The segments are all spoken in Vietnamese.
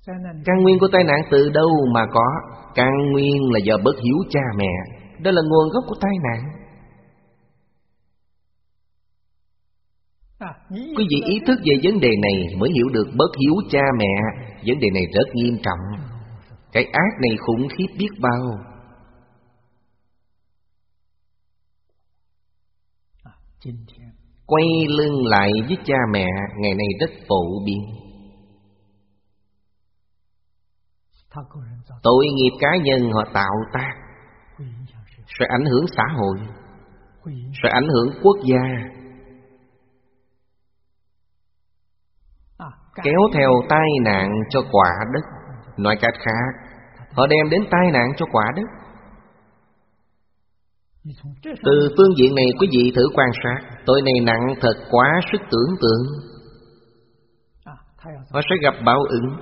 Căn nguyên của tai nạn từ đâu mà có? Căn nguyên là do bất hiếu cha mẹ. Đó là nguồn gốc của tai nạn. Quý vị ý thức về vấn đề này mới hiểu được bất hiếu cha mẹ. Vấn đề này rất nghiêm trọng. Cái ác này khủng khiếp biết bao. Quay lưng lại với cha mẹ ngày nay rất phổ biến. Tội nghiệp cá nhân họ tạo tác sẽ ảnh hưởng xã hội, sẽ ảnh hưởng quốc gia, kéo theo tai nạn cho quả đất. Nói cách khác, họ đem đến tai nạn cho quả đất. Từ phương diện này quý vị thử quan sát. Tội này nặng thật quá sức tưởng tượng. Họ sẽ gặp báo ứng.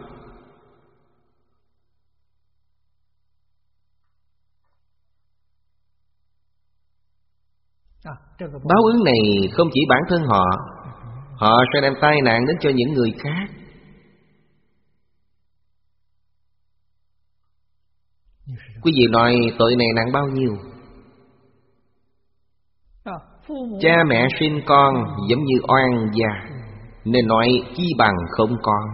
Báo ứng này không chỉ bản thân họ, họ sẽ đem tai nạn đến cho những người khác. Quý vị nói tội này nặng bao nhiêu? Cha mẹ sinh con giống như oan gia, nên nói chi bằng không con.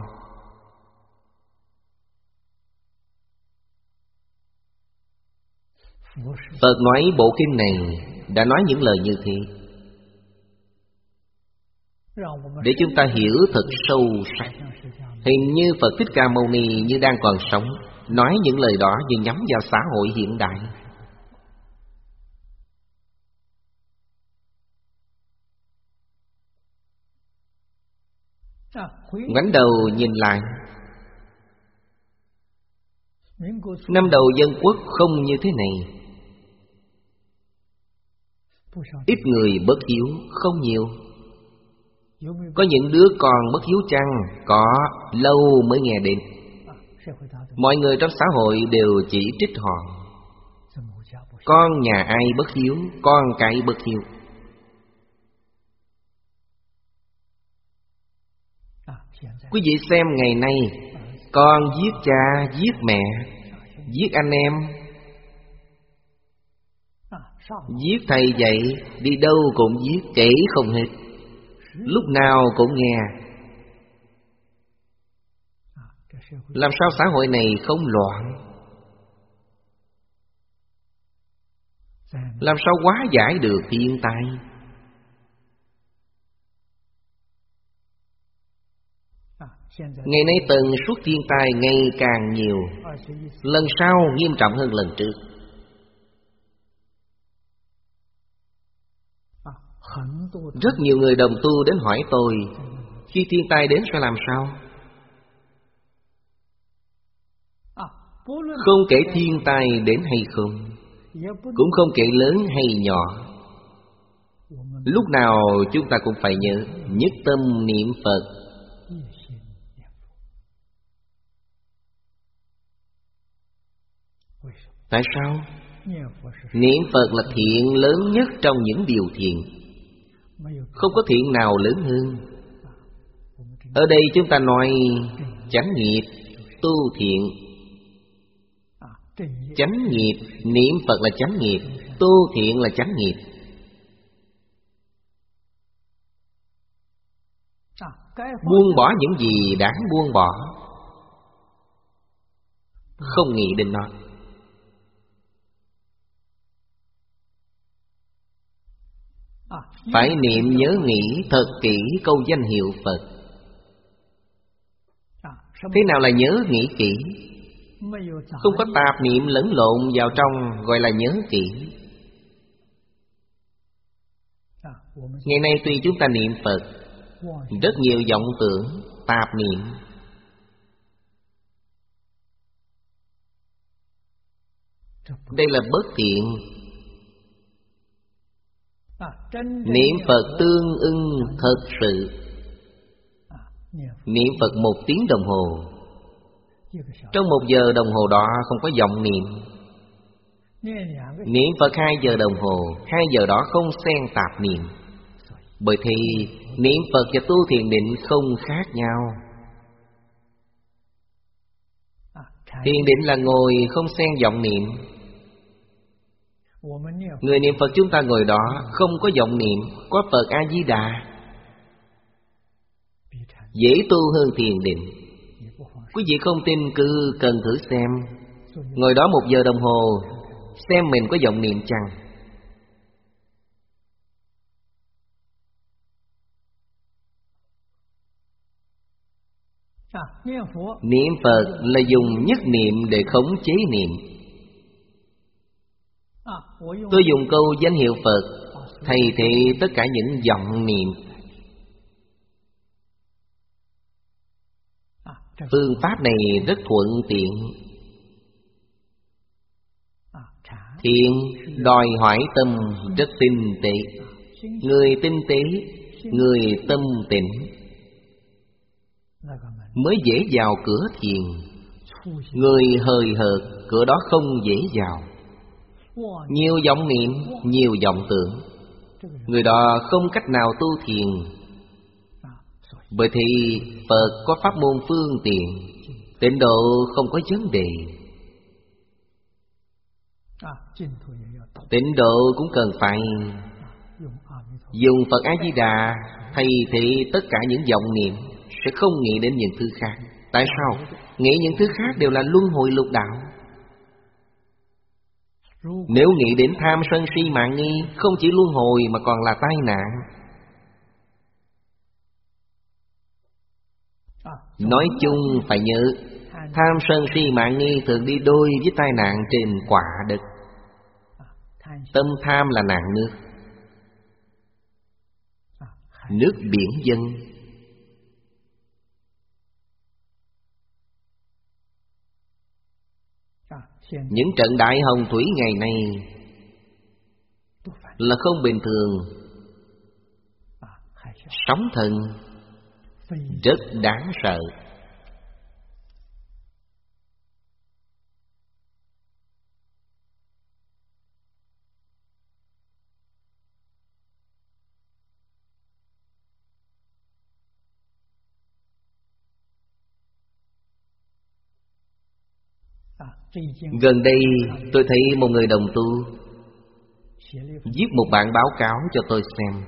Phật nói bộ kinh này đã nói những lời như thế, để chúng ta hiểu thật sâu sắc. Hình như Phật Thích Ca Mâu Ni như đang còn sống, nói những lời đó như nhắm vào xã hội hiện đại. Ngoảnh đầu nhìn lại, năm đầu dân quốc không như thế này. Ít người bất hiếu, không nhiều. Có những đứa con bất hiếu chăng? Có, lâu mới nghe đến. Mọi người trong xã hội đều chỉ trích họ. Con nhà ai bất hiếu, con cái bất hiếu. Quý vị xem ngày nay, con giết cha, giết mẹ, giết anh em, giết thầy dạy, đi đâu cũng giết, kể không hết. Lúc nào cũng nghe. Làm sao xã hội này không loạn? Làm sao hóa giải được thiên tai? Ngày nay tần suất thiên tai ngày càng nhiều, lần sau nghiêm trọng hơn lần trước. Rất nhiều người đồng tu đến hỏi tôi, khi thiên tai đến sẽ làm sao? Không kể thiên tai đến hay không, cũng không kể lớn hay nhỏ, lúc nào chúng ta cũng phải nhớ nhất tâm niệm Phật. Tại sao? Niệm Phật là thiện lớn nhất trong những điều thiện. Không có thiện nào lớn hơn. Ở đây chúng ta nói chánh nghiệp, tu thiện. Chánh nghiệp, niệm Phật là chánh nghiệp, tu thiện là chánh nghiệp. Buông bỏ những gì đáng buông bỏ, không nghĩ đến nó. Phải niệm nhớ nghĩ thật kỹ câu danh hiệu Phật. Thế nào là nhớ nghĩ kỹ? Không có tạp niệm lẫn lộn vào trong gọi là nhớ kỹ. Ngày nay tuy chúng ta niệm Phật, rất nhiều vọng tưởng, tạp niệm. Đây là bất thiện. Niệm Phật tương ưng thật sự. Niệm Phật 1 tiếng đồng hồ, trong 1 giờ đồng hồ đó không có vọng niệm. Niệm Phật 2 giờ đồng hồ, 2 giờ đó không xen tạp niệm. Bởi thì niệm Phật và tu thiền định không khác nhau. Thiền định là ngồi không xen vọng niệm. Người niệm Phật chúng ta ngồi đó không có vọng niệm, có Phật A-di-đà, dễ tu hơn thiền định. Quý vị không tin cứ cần thử xem. Ngồi đó 1 giờ đồng hồ, xem mình có vọng niệm chăng. Niệm Phật là dùng nhất niệm để khống chế niệm. Tôi dùng câu danh hiệu Phật thay thế tất cả những vọng niệm. Phương pháp này rất thuận tiện. Thiền đòi hỏi tâm rất tinh tế. Người tinh tế, người tâm tịnh mới dễ vào cửa thiền. Người hời hợt, cửa đó không dễ vào. Nhiều vọng niệm, nhiều vọng tưởng, người đó không cách nào tu thiền. Bởi thì Phật có pháp môn phương tiện, tịnh độ không có vấn đề. Tịnh độ cũng cần phải dùng Phật A-di-đà thay thế tất cả những vọng niệm, sẽ không nghĩ đến những thứ khác. Tại sao? Nghĩ những thứ khác đều là luân hồi lục đạo. Nếu nghĩ đến tham sân si mạng nghi, không chỉ luân hồi mà còn là tai nạn. Nói chung phải nhớ, tham sân si mạng nghi thường đi đôi với tai nạn trên quả đất. Tâm tham là nạn nước, nước biển dân. Những trận đại hồng thủy ngày nay là không bình thường. Sóng thần rất đáng sợ. Gần đây tôi thấy một người đồng tu viết một bản báo cáo cho tôi xem,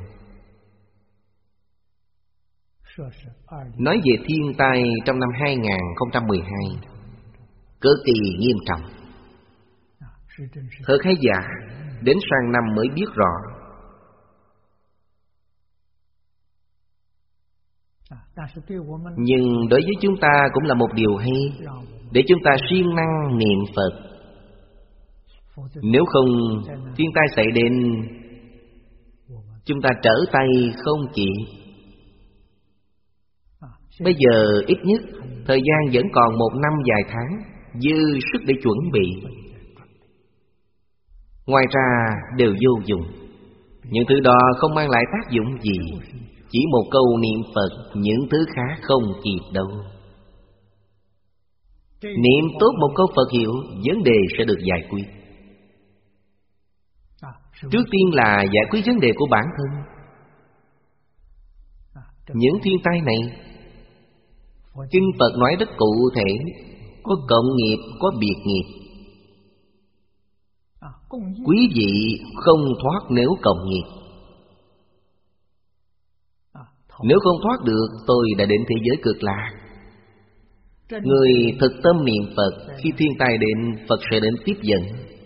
nói về thiên tai trong năm 2012 cực kỳ nghiêm trọng. Thật hay giả, đến sang năm mới biết rõ. Nhưng đối với chúng ta cũng là một điều hay, để chúng ta siêng năng niệm Phật. Nếu không, thiên tai xảy đến, chúng ta trở tay không kịp. Bây giờ ít nhất thời gian vẫn còn 1 năm vài tháng, dư sức để chuẩn bị. Ngoài ra đều vô dụng. Những thứ đó không mang lại tác dụng gì. Chỉ một câu niệm Phật, những thứ khác không kịp đâu. Niệm tốt một câu Phật hiệu, vấn đề sẽ được giải quyết. Trước tiên là giải quyết vấn đề của bản thân. Những thiên tai này, kinh Phật nói rất cụ thể, có cộng nghiệp, có biệt nghiệp. Quý vị không thoát nếu cộng nghiệp. Nếu không thoát được, tôi đã đến thế giới cực lạc. Người thực tâm niệm Phật, khi thiên tai đến, Phật sẽ đến tiếp dẫn.